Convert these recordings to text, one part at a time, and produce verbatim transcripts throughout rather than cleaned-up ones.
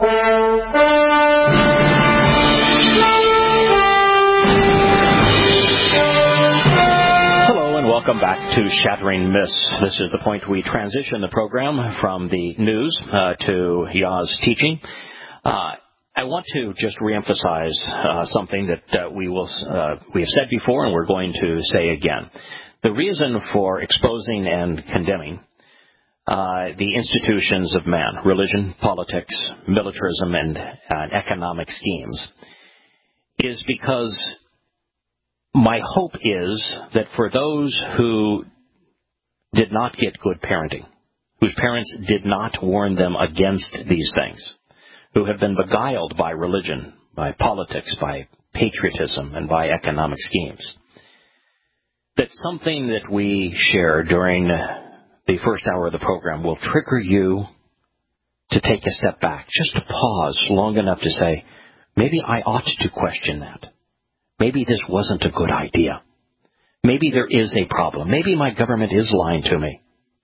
Welcome back to Shattering Myths. This is the point we transition the program from the news uh, to Yah's teaching. Uh, I want to just reemphasize uh, something that uh, we will uh, we have said before and we're going to say again. The reason for exposing and condemning uh, the institutions of man, religion, politics, militarism, and, and economic schemes, is because my hope is that for those who did not get good parenting, whose parents did not warn them against these things, who have been beguiled by religion, by politics, by patriotism, and by economic schemes, that something that we share during the first hour of the program will trigger you to take a step back, just to pause long enough to say, maybe I ought to question that. Maybe this wasn't a good idea. Maybe there is a problem. Maybe my government is lying to me.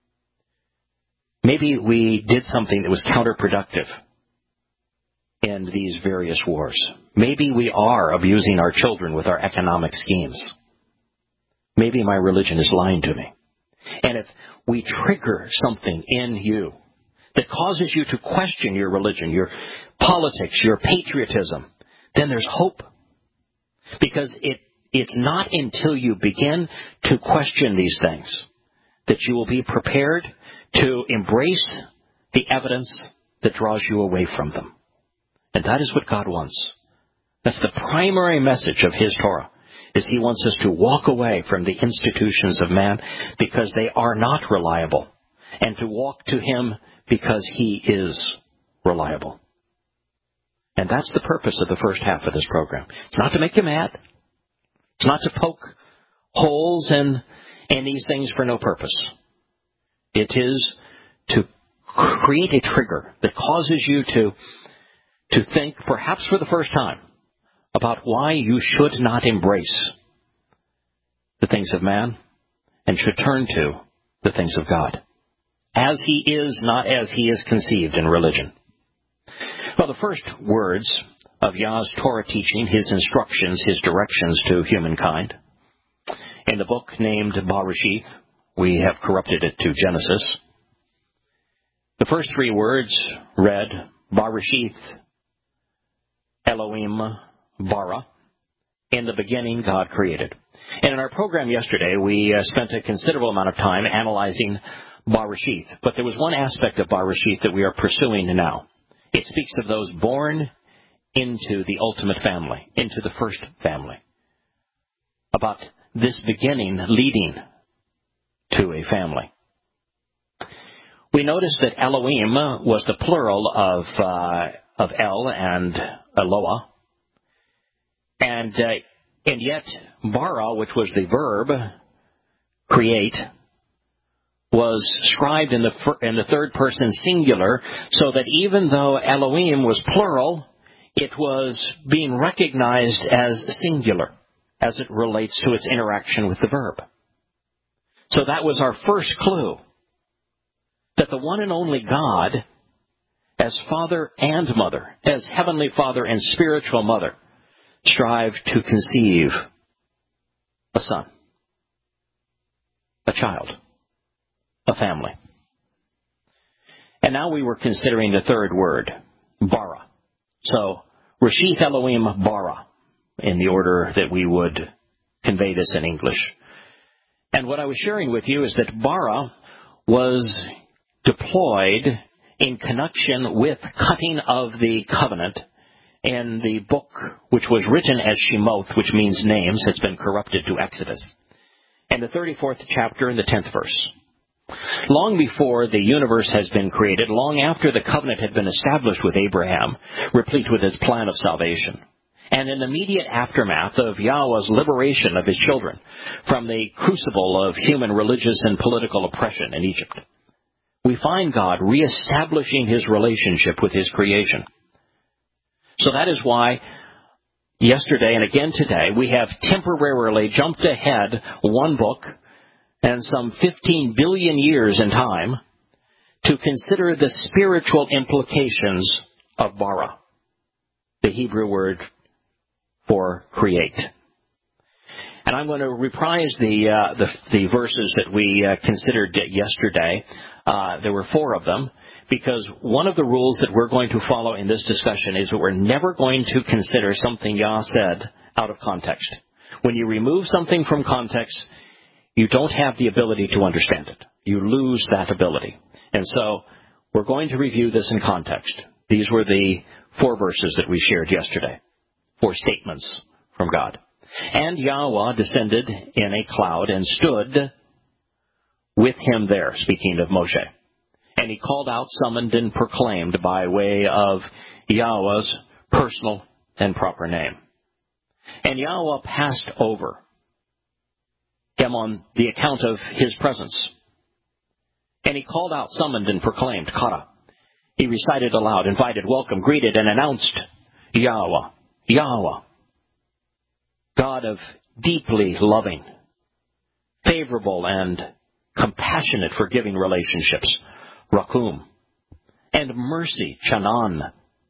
Maybe we did something that was counterproductive in these various wars. Maybe we are abusing our children with our economic schemes. Maybe my religion is lying to me. And if we trigger something in you that causes you to question your religion, your politics, your patriotism, then there's hope. Because it, it's not until you begin to question these things that you will be prepared to embrace the evidence that draws you away from them. And that is what God wants. That's the primary message of His Torah, is He wants us to walk away from the institutions of man because they are not reliable, and to walk to Him because He is reliable. And that's the purpose of the first half of this program. It's not to make you mad. It's not to poke holes in, in these things for no purpose. It is to create a trigger that causes you to, to think, perhaps for the first time, about why you should not embrace the things of man and should turn to the things of God, as He is, not as He is conceived in religion. Well, the first words of Yah's Torah teaching, His instructions, His directions to humankind, in the book named Bereshith, we have corrupted it to Genesis. The first three words read, Bereshith Elohim bara. In the beginning, God created. And in our program yesterday, we uh, spent a considerable amount of time analyzing Bereshith. But there was one aspect of Bereshith that we are pursuing now. It speaks of those born into the ultimate family, into the first family. About this beginning leading to a family. We notice that Elohim was the plural of uh, of El and Eloah. And, uh, and yet, bara, which was the verb, create, was scribed in the fir- in the third person singular, so that even though Elohim was plural, it was being recognized as singular as it relates to its interaction with the verb. So that was our first clue, that the one and only God, as Father and Mother, as Heavenly Father and spiritual Mother, strive to conceive a son, a child, a family. And now we were considering the third word, bara. So, Reshith Elohim bara, in the order that we would convey this in English. And what I was sharing with you is that bara was deployed in connection with cutting of the covenant in the book which was written as Shemoth, which means names. It's been corrupted to Exodus. And the thirty-fourth chapter and the tenth verse. Long before the universe has been created, long after the covenant had been established with Abraham, replete with his plan of salvation, and in the immediate aftermath of Yahweh's liberation of his children from the crucible of human religious and political oppression in Egypt, we find God reestablishing His relationship with His creation. So that is why yesterday and again today we have temporarily jumped ahead one book and some fifteen billion years in time to consider the spiritual implications of bara, the Hebrew word for create. And I'm going to reprise the uh, the, the verses that we uh, considered yesterday. Uh, there were four of them, because one of the rules that we're going to follow in this discussion is that we're never going to consider something Yah said out of context. When you remove something from context, you don't have the ability to understand it. You lose that ability. And so we're going to review this in context. These were the four verses that we shared yesterday, four statements from God. And Yahweh descended in a cloud and stood with him there, speaking of Moshe. And he called out, summoned, and proclaimed by way of Yahweh's personal and proper name. And Yahweh passed over him on the account of his presence. And he called out, summoned, and proclaimed, Kara. He recited aloud, invited, welcomed, greeted, and announced Yahweh, Yahweh, God of deeply loving, favorable, and compassionate, forgiving relationships, Rakum, and mercy, Chanan,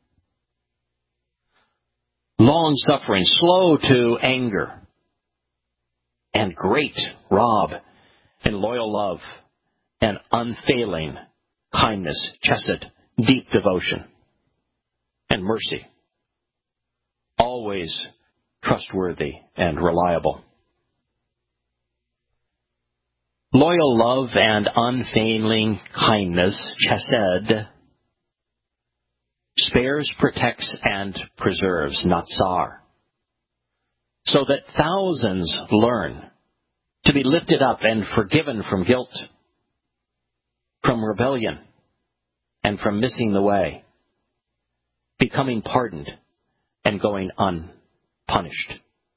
long-suffering, slow to anger, and great, Rob, and loyal love, and unfailing kindness, Chesed, deep devotion, and mercy, always trustworthy and reliable. Loyal love and unfailing kindness, Chesed, spares, protects, and preserves, Natsar, so that thousands learn to be lifted up and forgiven from guilt, from rebellion, and from missing the way, becoming pardoned and going unpunished.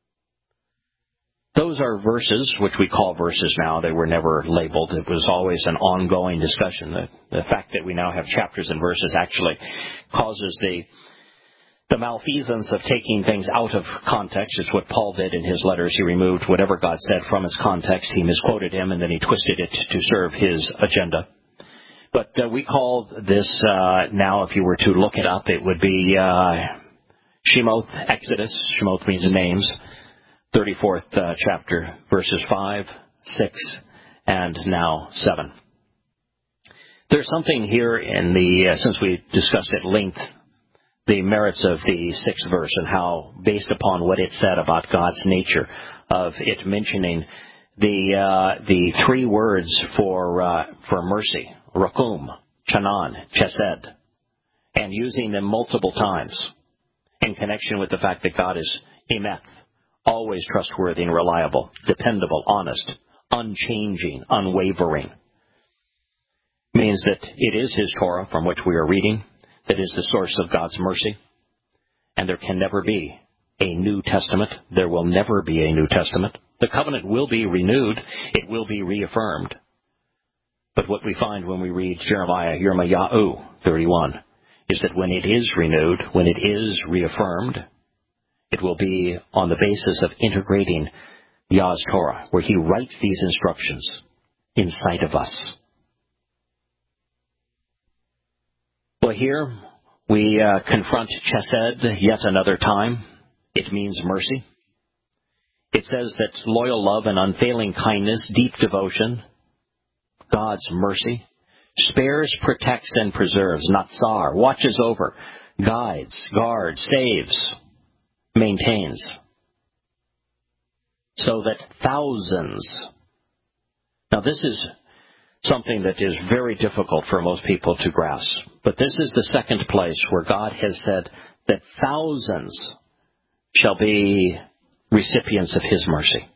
Those are verses, which we call verses now. They were never labeled. It was always an ongoing discussion. The, the fact that we now have chapters and verses actually causes the the malfeasance of taking things out of context. It's what Paul did in his letters. He removed whatever God said from its context. He misquoted him, and then he twisted it to serve his agenda. But uh, we call this uh, now, if you were to look it up, it would be uh, Shemoth, Exodus. Shemoth means names. thirty-fourth uh, chapter, verses five, six, and now seven. There's something here in the, uh, since we discussed at length the merits of the sixth verse and how, based upon what it said about God's nature, of it mentioning the uh, the three words for uh, for mercy, Rakum, Chanan, Chesed, and using them multiple times in connection with the fact that God is Emeth, always trustworthy and reliable, dependable, honest, unchanging, unwavering, means that it is his Torah from which we are reading that is the source of God's mercy. And there can never be a New Testament. There will never be a New Testament. The covenant will be renewed. It will be reaffirmed. But what we find when we read Jeremiah, Yirmiyahu thirty-one, is that when it is renewed, when it is reaffirmed, it will be on the basis of integrating Yah's Torah, where he writes these instructions inside of us. Well, here we uh, confront Chesed yet another time. It means mercy. It says that loyal love and unfailing kindness, deep devotion, God's mercy, spares, protects, and preserves, Natsar, watches over, guides, guards, saves, maintains, so that thousands. Now this is something that is very difficult for most people to grasp, but this is the second place where God has said that thousands shall be recipients of his mercy.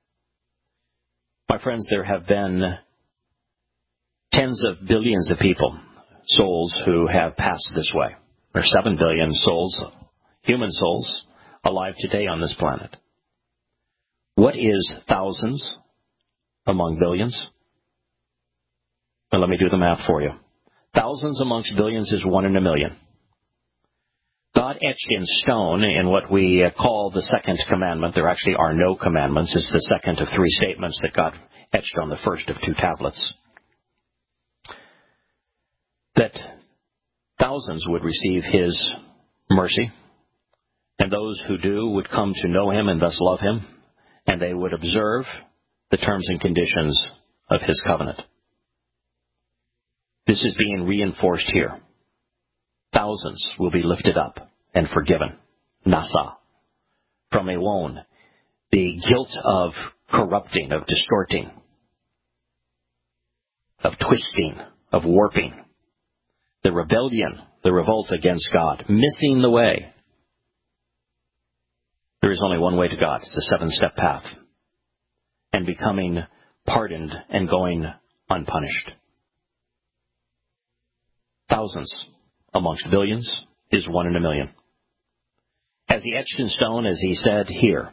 My friends, there have been tens of billions of people, souls, who have passed this way. There are seven billion souls, human souls, alive today on this planet. What is thousands among billions? Well, let me do the math for you. Thousands amongst billions is one in a million. God etched in stone in what we call the second commandment. There actually are no commandments. It's the second of three statements that God etched on the first of two tablets. That thousands would receive his mercy, and those who do would come to know him and thus love him, and they would observe the terms and conditions of his covenant. This is being reinforced here. Thousands will be lifted up and forgiven. Nasa. From Ewon, the guilt of corrupting, of distorting, of twisting, of warping, the rebellion, the revolt against God, missing the way. There is only one way to God. It's the seven-step path. And becoming pardoned and going unpunished. Thousands amongst billions is one in a million. As he etched in stone, as he said here,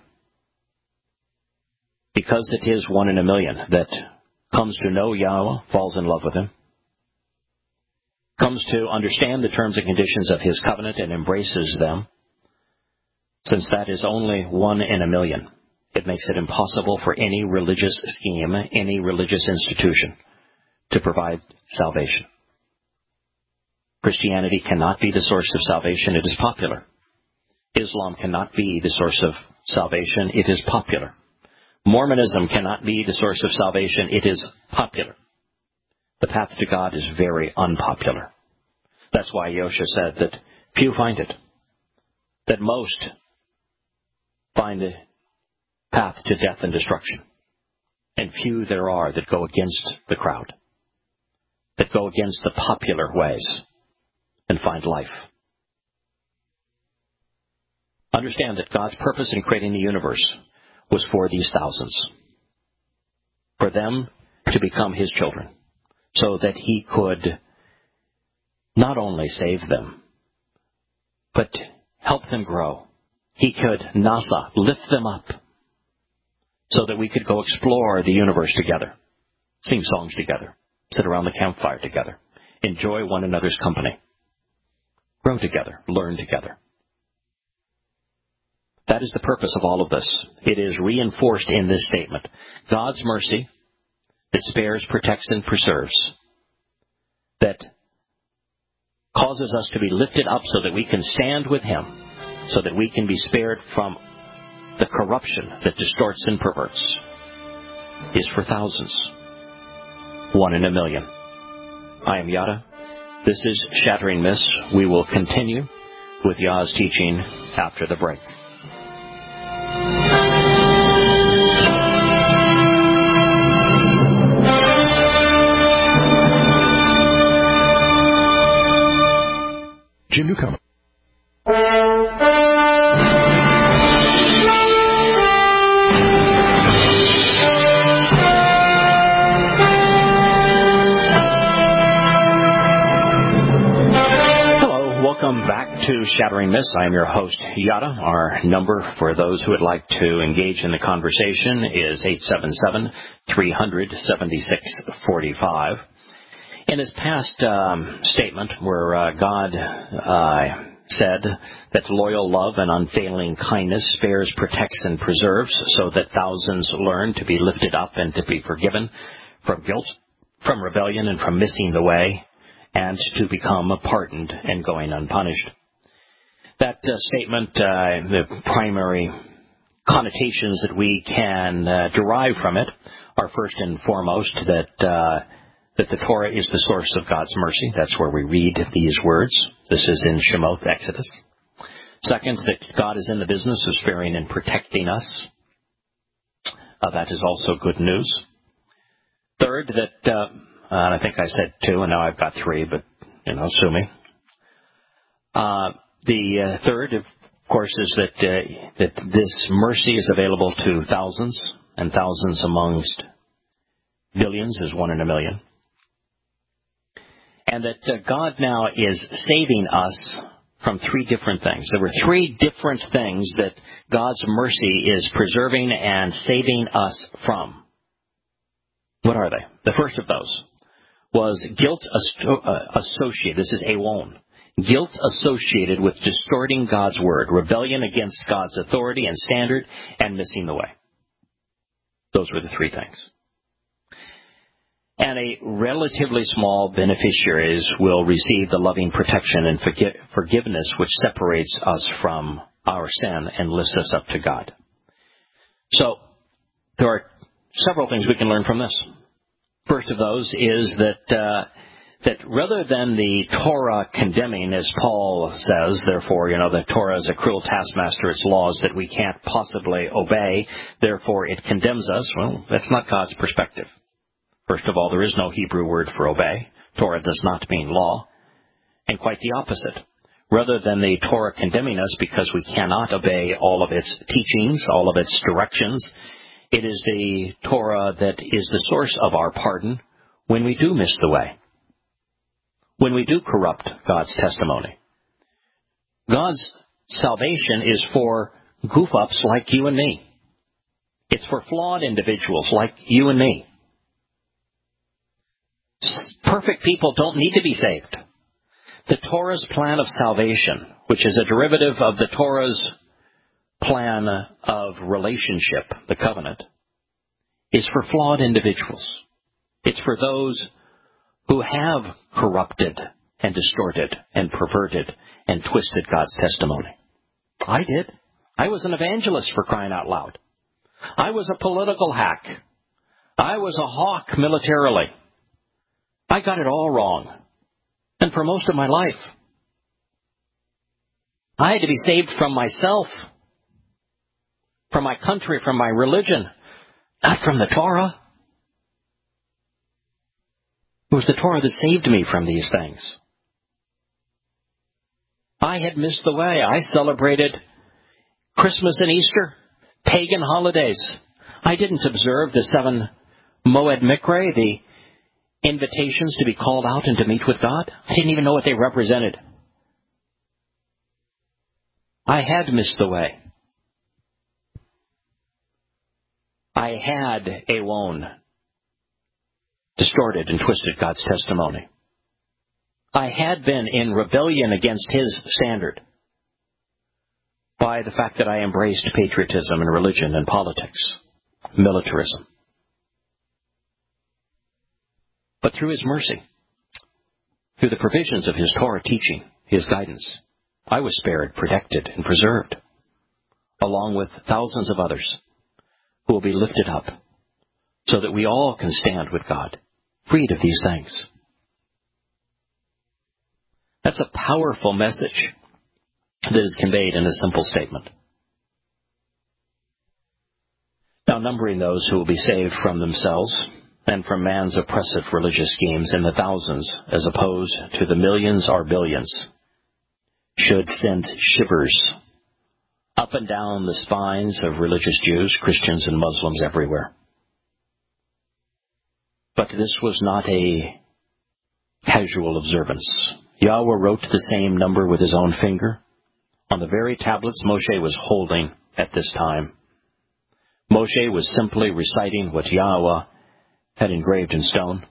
because it is one in a million that comes to know Yahweh, falls in love with him, comes to understand the terms and conditions of his covenant and embraces them, since that is only one in a million, it makes it impossible for any religious scheme, any religious institution to provide salvation. Christianity cannot be the source of salvation. It is popular. Islam cannot be the source of salvation. It is popular. Mormonism cannot be the source of salvation. It is popular. The path to God is very unpopular. That's why Yosha said that few find it, that most find the path to death and destruction, and few there are that go against the crowd, that go against the popular ways and find life. Understand that God's purpose in creating the universe was for these thousands, for them to become his children, so that he could not only save them, but help them grow. He could, Nasa, lift them up, so that we could go explore the universe together, sing songs together, sit around the campfire together, enjoy one another's company, grow together, learn together. That is the purpose of all of this. It is reinforced in this statement. God's mercy that spares, protects, and preserves, that causes us to be lifted up so that we can stand with him, so that we can be spared from the corruption that distorts and perverts, is for thousands. One in a million. I am Yada. This is Shattering Myths. We will continue with Yah's teaching after the break. Jim Newcomer. Welcome back to Shattering Myths. I am your host, Yada. Our number for those who would like to engage in the conversation is eight seven seven, three hundred, seventy-six forty-five. In his past um, statement where uh, God uh, said that loyal love and unfailing kindness spares, protects, and preserves so that thousands learn to be lifted up and to be forgiven from guilt, from rebellion, and from missing the way, and to become pardoned and going unpunished. That uh, statement, uh, the primary connotations that we can uh, derive from it are first and foremost that uh, that the Torah is the source of God's mercy. That's where we read these words. This is in Shemoth, Exodus. Second, that God is in the business of sparing and protecting us. Uh, that is also good news. Third, that... Uh, Uh, and I think I said two, and now I've got three, but, you know, sue me. Uh, the uh, third, of course, is that uh, that this mercy is available to thousands, and thousands amongst billions is one in a million. And that uh, God now is saving us from three different things. There were three different things that God's mercy is preserving and saving us from. What are they? The first of those was guilt associated. This is Ewon. Guilt associated with distorting God's word, rebellion against God's authority and standard, and missing the way. Those were the three things. and a relatively small beneficiaries will receive the loving protection and forgi- forgiveness which separates us from our sin and lifts us up to God. So, there are several things we can learn from this. First of those is that uh, that rather than the Torah condemning, as Paul says, therefore, you know, the Torah is a cruel taskmaster, its laws that we can't possibly obey, therefore it condemns us. Well, that's not God's perspective. First of all, there is no Hebrew word for obey. Torah does not mean law. And quite the opposite. Rather than the Torah condemning us because we cannot obey all of its teachings, all of its directions, it is the Torah that is the source of our pardon when we do miss the way, when we do corrupt God's testimony. God's salvation is for goof-ups like you and me. It's for flawed individuals like you and me. Perfect people don't need to be saved. The Torah's plan of salvation, which is a derivative of the Torah's plan of relationship, the covenant, is for flawed individuals. It's for those who have corrupted and distorted and perverted and twisted God's testimony. I did. I was an evangelist, for crying out loud. I was a political hack. I was a hawk militarily. I got it all wrong. And for most of my life, I had to be saved from myself, from my country, from my religion, not from the Torah. It was the Torah that saved me from these things. I had missed the way. I celebrated Christmas and Easter, pagan holidays. I didn't observe the seven Moed Mikre, the invitations to be called out and to meet with God. I didn't even know what they represented. I had missed the way. I had Awon distorted and twisted God's testimony. I had been in rebellion against His standard by the fact that I embraced patriotism and religion and politics, militarism. But through His mercy, through the provisions of His Torah teaching, His guidance, I was spared, protected, and preserved, along with thousands of others who will be lifted up so that we all can stand with God, freed of these things. That's a powerful message that is conveyed in a simple statement. Now, numbering those who will be saved from themselves and from man's oppressive religious schemes in the thousands as opposed to the millions or billions should send shivers up and down the spines of religious Jews, Christians, and Muslims everywhere. But this was not a casual observance. Yahweh wrote the same number with His own finger on the very tablets Moshe was holding at this time. Moshe was simply reciting what Yahweh had engraved in stone,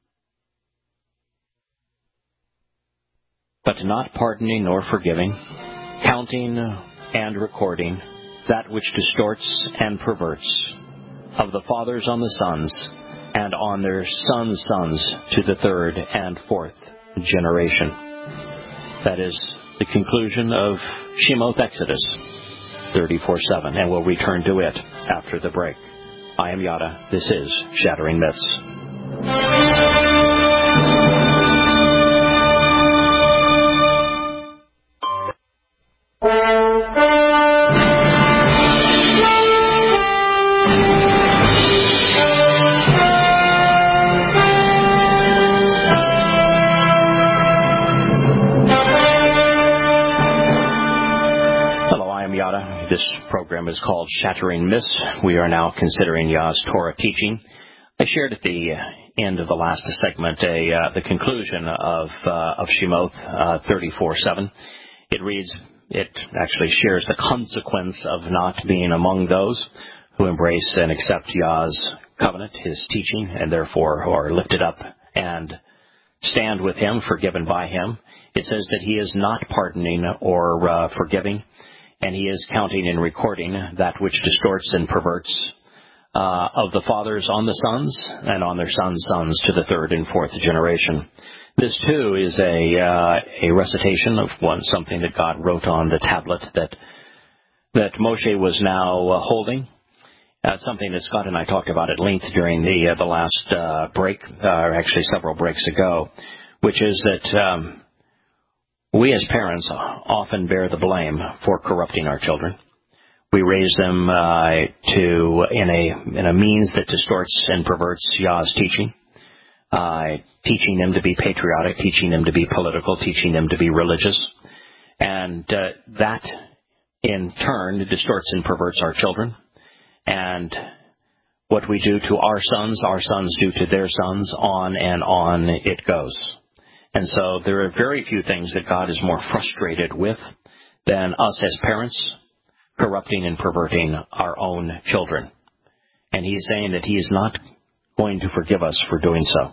but not pardoning nor forgiving, counting and recording that which distorts and perverts, of the fathers on the sons, and on their sons' sons to the third and fourth generation. That is the conclusion of Shemoth Exodus thirty-four seven, and we'll return to it after the break. I am Yada. This is Shattering Myths. This program is called Shattering Myths. We are now considering Yah's Torah teaching. I shared at the end of the last segment a uh, the conclusion of uh, of Shemoth uh, thirty-four seven. It reads, it actually shares the consequence of not being among those who embrace and accept Yah's covenant, His teaching, and therefore who are lifted up and stand with Him, forgiven by Him. It says that He is not pardoning or uh, forgiving, and He is counting and recording that which distorts and perverts uh, of the fathers on the sons, and on their sons' sons to the third and fourth generation. This, too, is a uh, a recitation of one something that God wrote on the tablet that that Moshe was now uh, holding. Uh, something that Scott and I talked about at length during the uh, the last uh, break, uh, or actually several breaks ago, which is that um, we as parents often bear the blame for corrupting our children. We raise them uh, to in a in a means that distorts and perverts Yah's teaching, uh, teaching them to be patriotic, teaching them to be political, teaching them to be religious, and uh, that in turn distorts and perverts our children. And what we do to our sons, our sons do to their sons, on and on it goes. And so there are very few things that God is more frustrated with than us as parents corrupting and perverting our own children. And he's saying that he is not going to forgive us for doing so.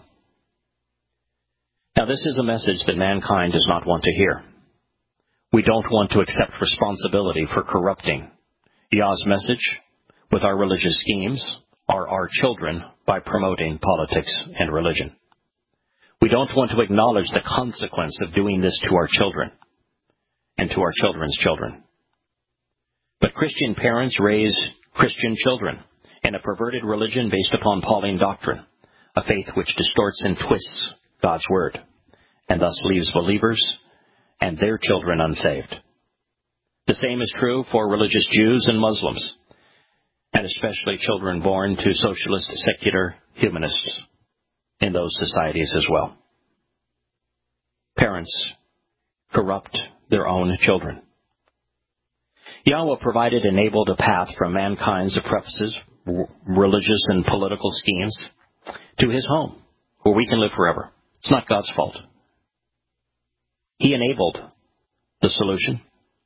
Now, this is a message that mankind does not want to hear. We don't want to accept responsibility for corrupting Yah's message with our religious schemes, are our children by promoting politics and religion. We don't want to acknowledge the consequence of doing this to our children and to our children's children. But Christian parents raise Christian children in a perverted religion based upon Pauline doctrine, a faith which distorts and twists God's word, and thus leaves believers and their children unsaved. The same is true for religious Jews and Muslims, and especially children born to socialist, secular humanists in those societies as well. Parents corrupt their own children. Yahweh provided and enabled a path from mankind's oppressive, religious, and political schemes to his home, where we can live forever. It's not God's fault. He enabled the solution.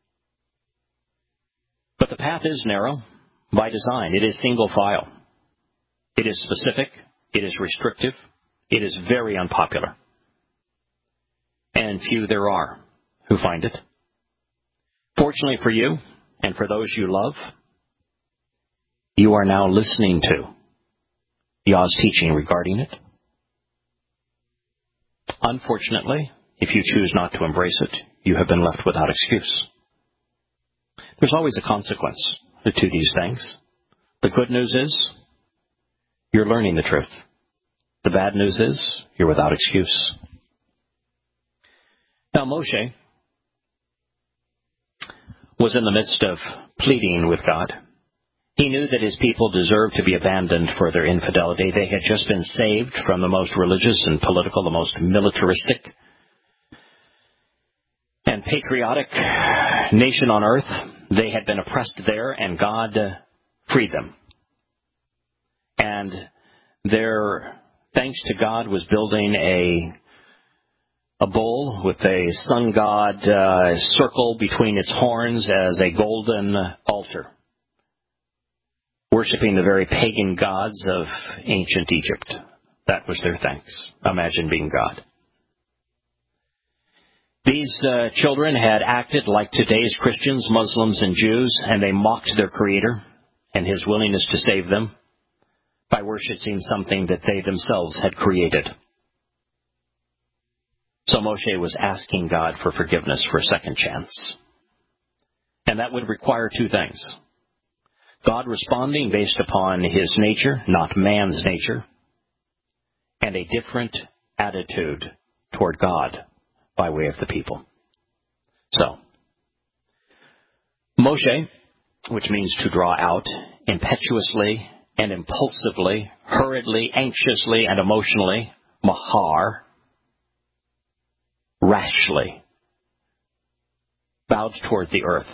But the path is narrow. By design, it is single file. It is specific. It is restrictive. It is very unpopular. And few there are who find it. Fortunately for you, and for those you love, you are now listening to Yah's teaching regarding it. Unfortunately, if you choose not to embrace it, you have been left without excuse. There's always a consequence to these things. The good news is you're learning the truth. The bad news is you're without excuse. Now, Moshe was in the midst of pleading with God. He knew that his people deserved to be abandoned for their infidelity. They had just been saved from the most religious and political, the most militaristic and patriotic nation on earth. They had been oppressed there, and God uh, freed them. And their thanks to God was building a a bull with a sun god uh, circle between its horns as a golden altar, worshiping the very pagan gods of ancient Egypt. That was their thanks. Imagine being God. These uh, children had acted like today's Christians, Muslims, and Jews, and they mocked their Creator and his willingness to save them by worshiping something that they themselves had created. So Moshe was asking God for forgiveness for a second chance. And that would require two things. God responding based upon his nature, not man's nature, and a different attitude toward God by way of the people. So, Moshe, which means to draw out, impetuously and impulsively, hurriedly, anxiously, and emotionally, mahar, rashly, bowed toward the earth,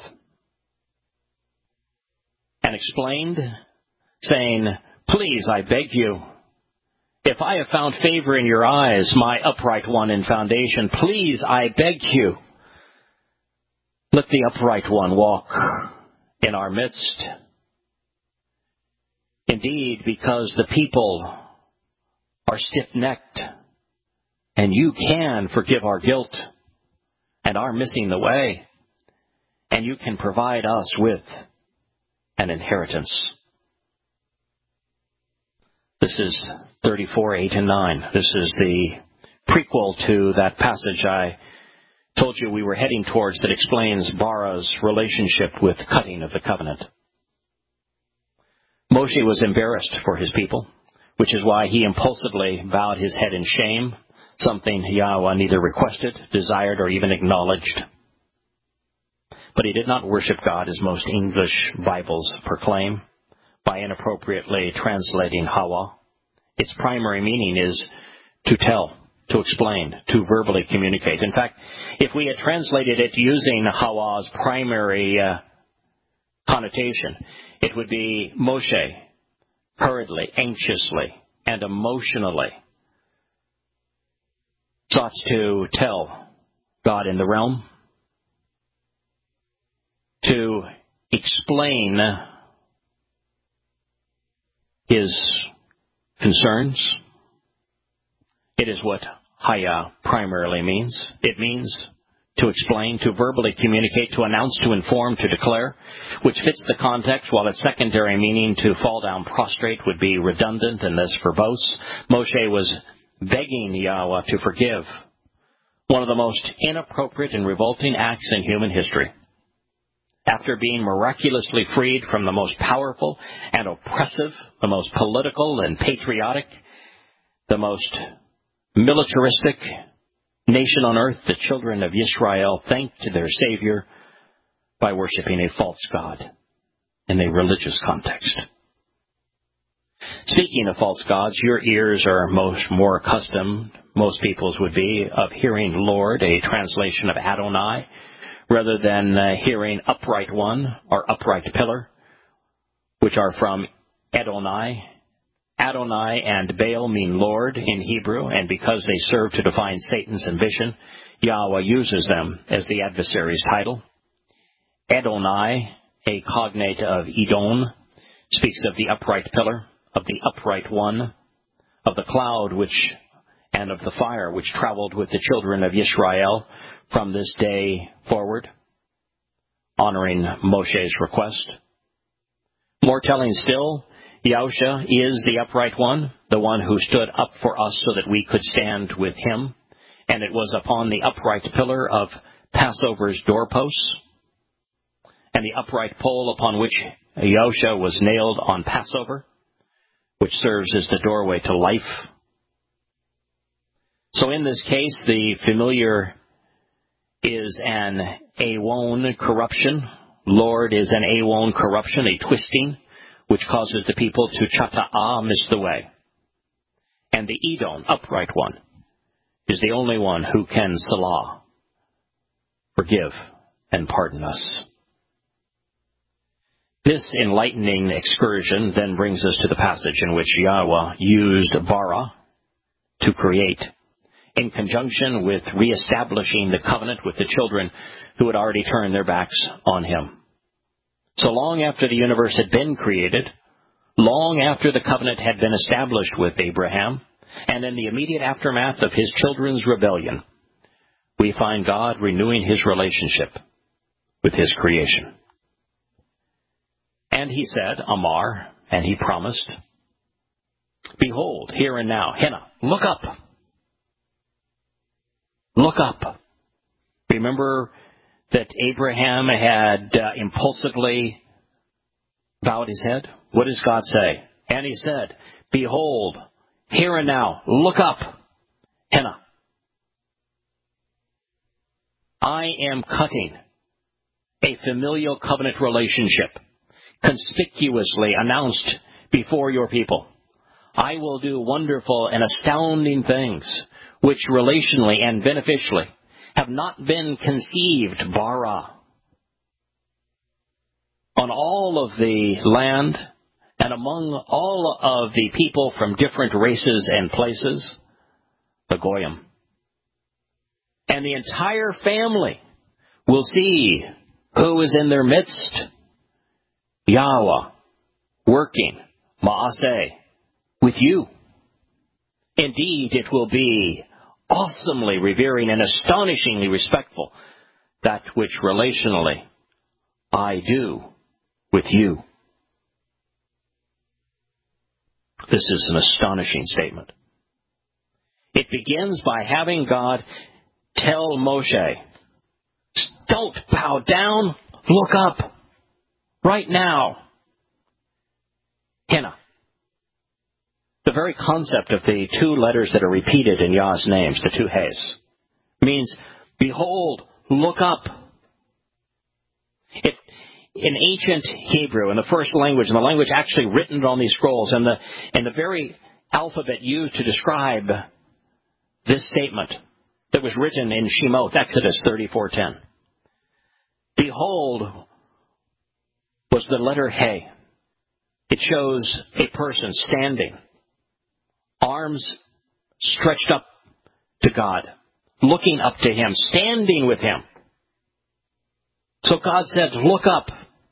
and explained, saying, "Please, I beg you, if I have found favor in your eyes, my upright one in foundation, please, I beg you, let the upright one walk in our midst. Indeed, because the people are stiff-necked, and you can forgive our guilt and our missing the way, and you can provide us with an inheritance." This is thirty-four, eight, and nine. This is the prequel to that passage I told you we were heading towards that explains Bara's relationship with cutting of the covenant. Moshe was embarrassed for his people, which is why he impulsively bowed his head in shame, something Yahweh neither requested, desired, or even acknowledged. But he did not worship God as most English Bibles proclaim, by inappropriately translating Hawa. Its primary meaning is to tell, to explain, to verbally communicate. In fact, if we had translated it using Hawa's primary uh, connotation, it would be Moshe, hurriedly, anxiously, and emotionally sought to tell God in the realm, to explain his concerns. It is what Haya primarily means. It means to explain, to verbally communicate, to announce, to inform, to declare, which fits the context, while its secondary meaning, to fall down prostrate, would be redundant and thus verbose. Moshe was begging Yahweh to forgive one of the most inappropriate and revolting acts in human history. After being miraculously freed from the most powerful and oppressive, the most political and patriotic, the most militaristic nation on earth, the children of Israel thanked their Savior by worshiping a false god in a religious context. Speaking of false gods, your ears are most more accustomed, most people's would be, of hearing Lord, a translation of Adonai, rather than uh, hearing upright one or upright pillar, which are from Adonai. Adonai and Baal mean Lord in Hebrew, and because they serve to define Satan's ambition, Yahweh uses them as the adversary's title. Adonai, a cognate of Edom, speaks of the upright pillar, of the upright one, of the cloud which and of the fire which traveled with the children of Israel from this day forward, honoring Moshe's request. More telling still, Yahusha is the upright one, the one who stood up for us so that we could stand with him, and it was upon the upright pillar of Passover's doorposts, and the upright pole upon which Yahusha was nailed on Passover, which serves as the doorway to life. So in this case, the familiar is an Awon corruption. Lord is an Awon corruption, a twisting, which causes the people to chata'ah, miss the way. And the Edom, upright one, is the only one who can salah, forgive, and pardon us. This enlightening excursion then brings us to the passage in which Yahweh used bara to create, in conjunction with reestablishing the covenant with the children who had already turned their backs on him. So long after the universe had been created, long after the covenant had been established with Abraham, and in the immediate aftermath of his children's rebellion, we find God renewing his relationship with his creation. And he said, Amar, and he promised, behold, here and now, Henna, look up. Look up. Remember that Abraham had uh, impulsively bowed his head? What does God say? And he said, behold, here and now, look up. Henna. I am cutting a familial covenant relationship, conspicuously announced before your people. I will do wonderful and astounding things, which relationally and beneficially have not been conceived, bara, on all of the land and among all of the people from different races and places, the Goyim. And the entire family will see who is in their midst, Yahweh, working, Maaseh, with you. Indeed, it will be awesomely revering and astonishingly respectful, that which relationally I do with you. This is an astonishing statement. It begins by having God tell Moshe, don't bow down, look up, right now. Henna. The very concept of the two letters that are repeated in Yah's names, the two He's, means, behold, look up. It, in ancient Hebrew, in the first language, in the language actually written on these scrolls, and the, and the very alphabet used to describe this statement that was written in Shemoth, Exodus thirty-four ten. Behold was the letter He. It shows a person standing, arms stretched up to God, looking up to Him, standing with Him. So God said, look up.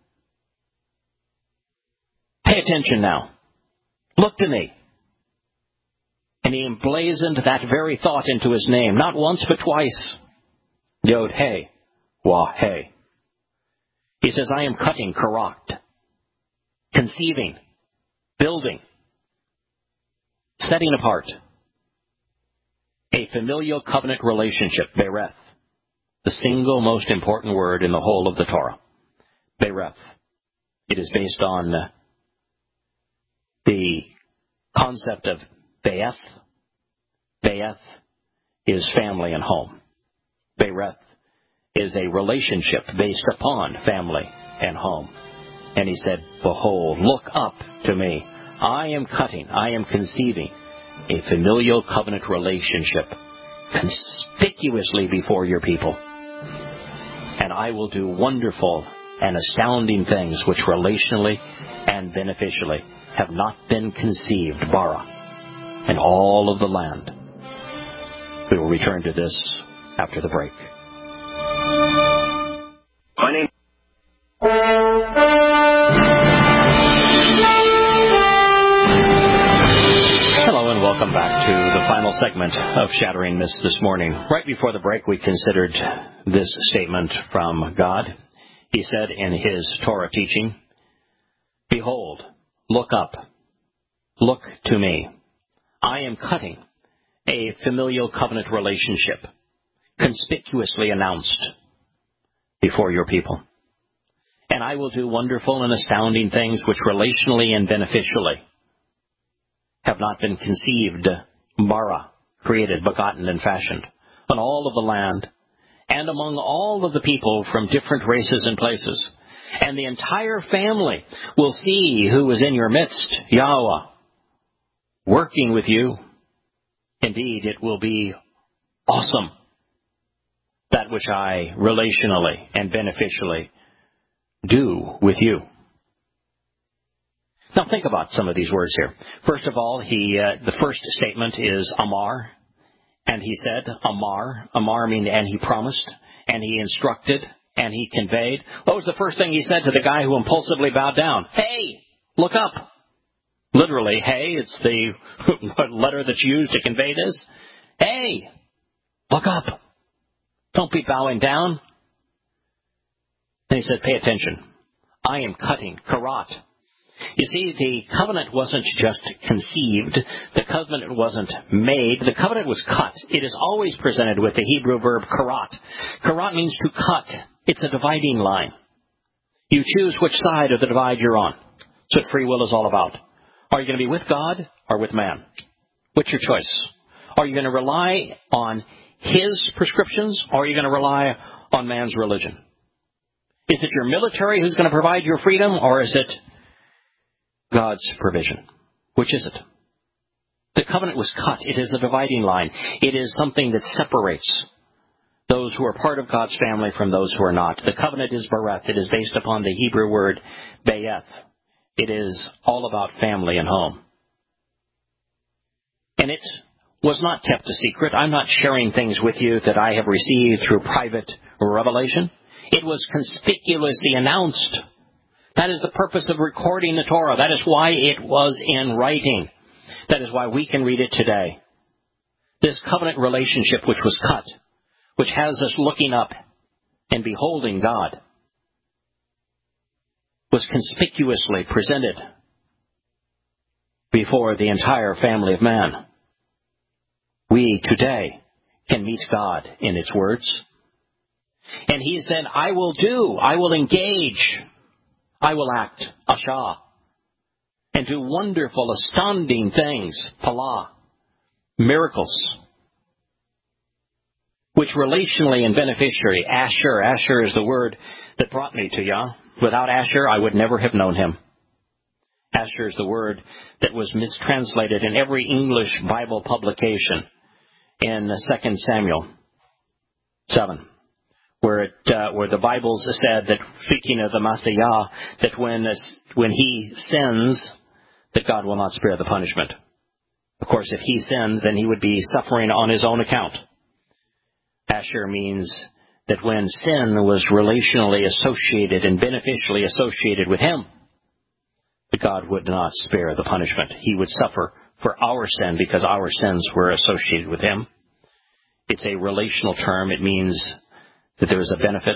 Pay attention now. Look to me. And He emblazoned that very thought into His name, not once but twice. Yod He, Wah He. He says, I am cutting, karat, conceiving, building, setting apart a familial covenant relationship, bereth, the single most important word in the whole of the Torah. Bereth. It is based on the concept of Be'eth. Be'eth is family and home. Bereth is a relationship based upon family and home. And He said, behold, look up to me. I am cutting, I am conceiving a familial covenant relationship conspicuously before your people. And I will do wonderful and astounding things which relationally and beneficially have not been conceived, bara, in all of the land. We will return to this after the break. My name. Hello and welcome back to the final segment of Shattering Myths this morning. Right before the break, we considered this statement from God. He said in His Torah teaching, behold, look up, look to me. I am cutting a familial covenant relationship, conspicuously announced before your people. And I will do wonderful and astounding things which relationally and beneficially have not been conceived, bara, created, begotten, and fashioned, on all of the land, and among all of the people from different races and places. And the entire family will see who is in your midst, Yahweh, working with you. Indeed, it will be awesome, that which I relationally and beneficially do with you. Now think about some of these words here. First of all, he uh, the first statement is Amar, and he said Amar. Amar means and he promised, and he instructed, and he conveyed. What was the first thing he said to the guy who impulsively bowed down? Hey, look up. Literally, hey, it's the letter that's used to convey this. Hey, look up. Don't be bowing down. And he said, pay attention. I am cutting, karat. You see, the covenant wasn't just conceived. The covenant wasn't made. The covenant was cut. It is always presented with the Hebrew verb karat. Karat means to cut. It's a dividing line. You choose which side of the divide you're on. That's what free will is all about. Are you going to be with God or with man? What's your choice? Are you going to rely on His prescriptions or are you going to rely on man's religion? Is it your military who's going to provide your freedom or is it God's provision? Which is it? The covenant was cut. It is a dividing line. It is something that separates those who are part of God's family from those who are not. The covenant is bereth. It is based upon the Hebrew word be'eth. It is all about family and home. And it was not kept a secret. I'm not sharing things with you that I have received through private revelation. It was conspicuously announced. That is the purpose of recording the Torah. That is why it was in writing. That is why we can read it today. This covenant relationship which was cut, which has us looking up and beholding God, was conspicuously presented before the entire family of man. We today can meet God in its words. And he said, I will do, I will engage, I will act, asha, and do wonderful, astounding things, pala, miracles, which relationally and beneficiary, Asher, Asher is the word that brought me to Yah. Without Asher, I would never have known him. Asher is the word that was mistranslated in every English Bible publication in Second Samuel seven, where it uh, where the Bible said that, speaking of the Messiah, that when when he sins, that God will not spare the punishment. Of course, if he sins, then he would be suffering on his own account. Asher means that when sin was relationally associated and beneficially associated with him, that God would not spare the punishment. He would suffer for our sin because our sins were associated with him. It's a relational term. It means that there is a benefit.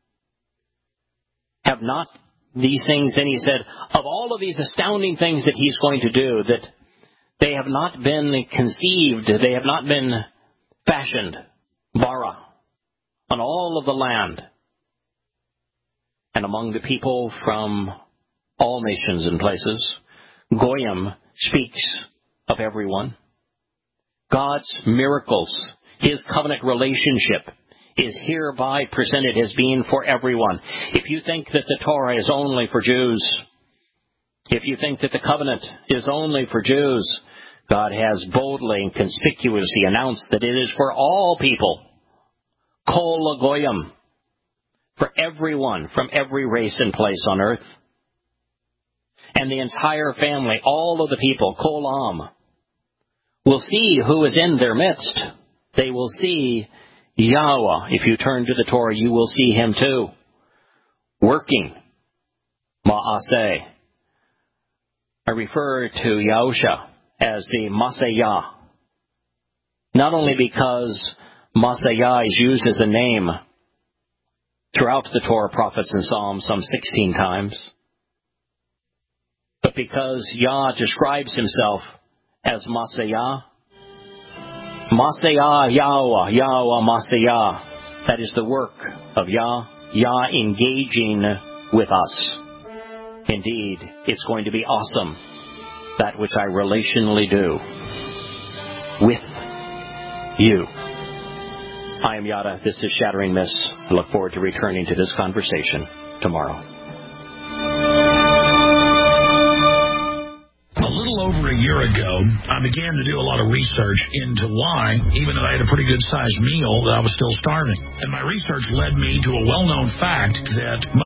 Have not these things, then he said, of all of these astounding things that he's going to do, that they have not been conceived, they have not been fashioned, bara, on all of the land and among the people from all nations and places. Goyim speaks of everyone. God's miracles, his covenant relationship, is hereby presented as being for everyone. If you think that the Torah is only for Jews, if you think that the covenant is only for Jews, God has boldly and conspicuously announced that it is for all people. Kol Goyim, for everyone from every race and place on earth. And the entire family, all of the people, Kol Am, will see who is in their midst. They will see Yahweh. If you turn to the Torah, you will see him too, working. Ma'aseh. I refer to Yahusha as the Masayah, not only because Masayah is used as a name throughout the Torah, prophets, and Psalms some sixteen times, but because Yah describes himself as Masayah. Masayah Yahweh, Yahweh Masayah. That is the work of Yah, Yah engaging with us. Indeed, it's going to be awesome, that which I relationally do with you. I am Yada. This is Shattering Myths. I look forward to returning to this conversation tomorrow. Over a year ago, I began to do a lot of research into why, even though I had a pretty good-sized meal, that I was still starving. And my research led me to a well-known fact that